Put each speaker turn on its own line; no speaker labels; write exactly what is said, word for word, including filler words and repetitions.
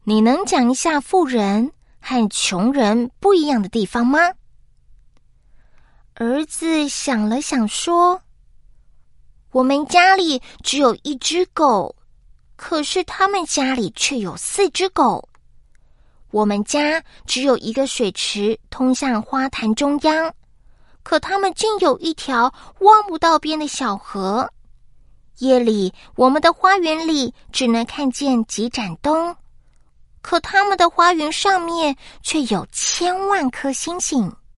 你能讲一下富人和穷人不一样的地方吗？儿子想了想说，我们家里只有一只狗，可是他们家里却有四只狗。我们家只有一个水池通向花坛中央，可他们竟有一条望不到边的小河。夜里，我们的花园里只能看见几盏灯，可他们的花园上面却有千万颗星星。